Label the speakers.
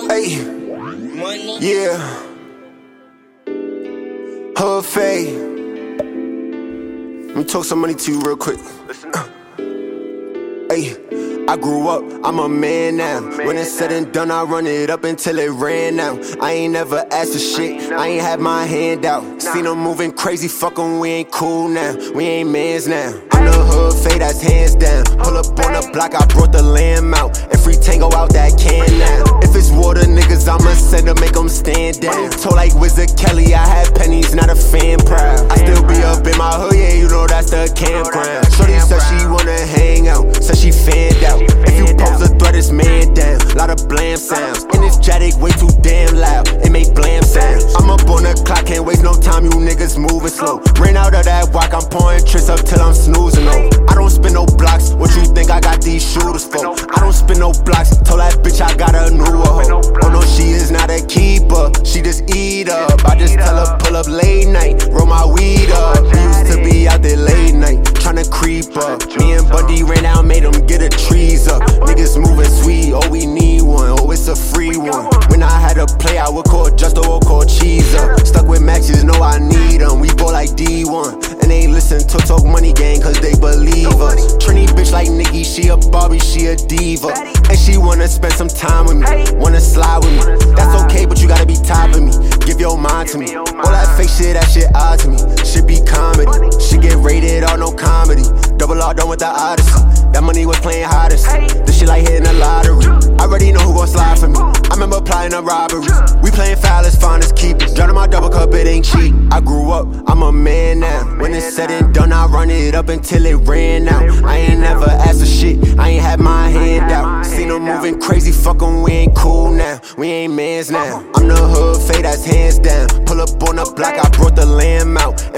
Speaker 1: Hey, yeah, Hood Fade. Let me talk some money to you real quick. Hey, I grew up, I'm a man now. When it's said and done, I run it up until it ran out. I ain't never asked for shit, I ain't had my hand out. Seen them moving crazy, fuck 'em, we ain't cool now. We ain't mans now. I'm the Hood Fade, that's hands down. Pull up on the block, I brought the lamb out. And free tango out that can now. If it's water, niggas, I'ma send them, make them stand down. Told like Wizard Kelly, I had pennies, not a fan proud. I still be up in my hood, yeah, you know that's the campground. Shorty said she wanna hang out, said she fanned out. If you pose a threat, it's man down. Lot of blam sounds. And this Jatic way too damn loud. It make blam sounds. I'm up on the clock, can't waste no time. You niggas moving slow. Ran out of that walk, I'm pouring tricks up till I'm snoozing. Oh, I don't spin no blocks. What you think I got these shooters for? I don't spin no blocks. Told that bitch I got a new hoe. Oh no, she is not a keeper. She just eat up. I just tell her pull up late night, roll my weed up. We used to be out there late night, tryna creep up. Me and Bundy ran out, made them get a trees up. Niggas moving sweet, oh we need one, oh it's a free one. When I had to play, I would call Justo or call Cheese up. Stuck with Maxes, know I need them. We ball like D1, and they listen to Talk Money Gang cause they believe us. Trini bitch like Nicki, she a Barbie, she a diva. And she wanna spend some time with me, wanna slide with me. That's okay, but you gotta be top of me, give your mind to me. All that fake shit, that shit odd to me. Should be comedy, she get rated R, no comedy. Double R done with the Odyssey, that money was playing hardest. This shit like hitting the lottery, I already know who gon' slide for me. I remember plotting a robbery, we playing foul as fun as keepers. Drowning my double cup, it ain't cheap. I grew up, I'm a man now. When it's said and done, I run it up until it ran out. I ain't never asked for shit, I ain't had my hand out. Seen them moving crazy, fuck 'em, we ain't cool now. We ain't mans now. I'm the Hood Fade, that's hands down. Pull up on the block, I brought the lamb out.